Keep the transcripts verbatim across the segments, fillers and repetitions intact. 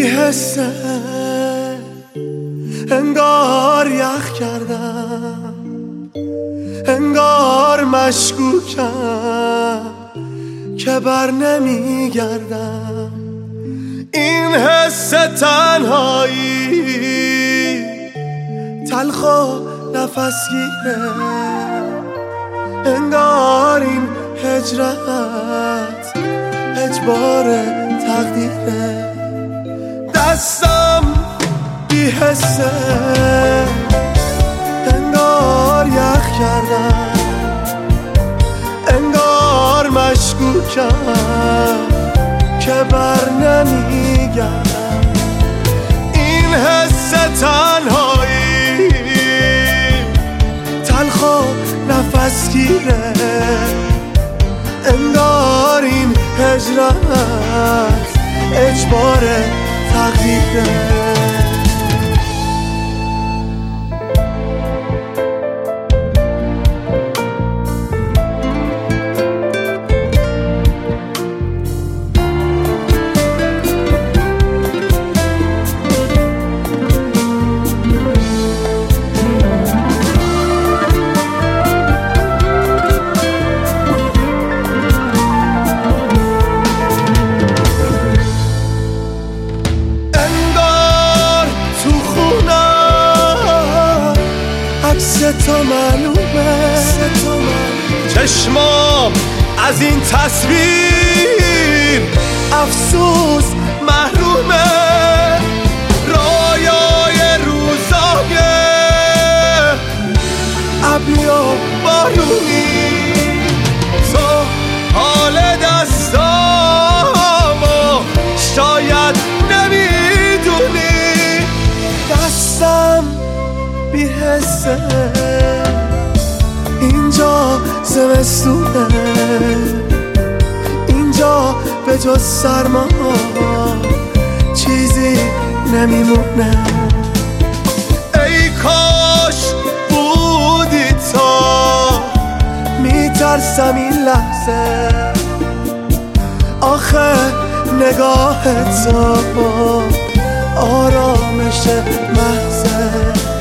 بی حسه، انگار یخ کردم، انگار مشکوکم که بر نمیگردم. این حس تنهایی تلخ و نفسگیره، انگار این هجرت اجبار تقدیره. دستم بی حسه، انگار یخ کردم، انگار مشکوکم که بر نمیگردم. این حس تنهایی تلخ و نفسگیره، انگار این هجرت اجبار تقدیره. تو معلومه، چشمام از این تصویر افسوس محرومه. رایای روزای ابری و بارونی، تو حال دستامو شاید نمیدونی. دستم بی حسه، اینجا زمستونه، اینجا به جز سرما چیزی نمیمونه. ای کاش بودی تا، میترسم این لحظه آخه نگاه تو آرامش محضه.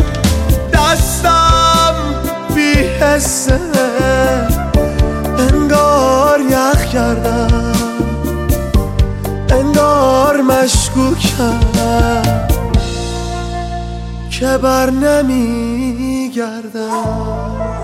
دستم بی حسه، انگار یخ کردم، انگار مشکوکم که بر نمیگردم.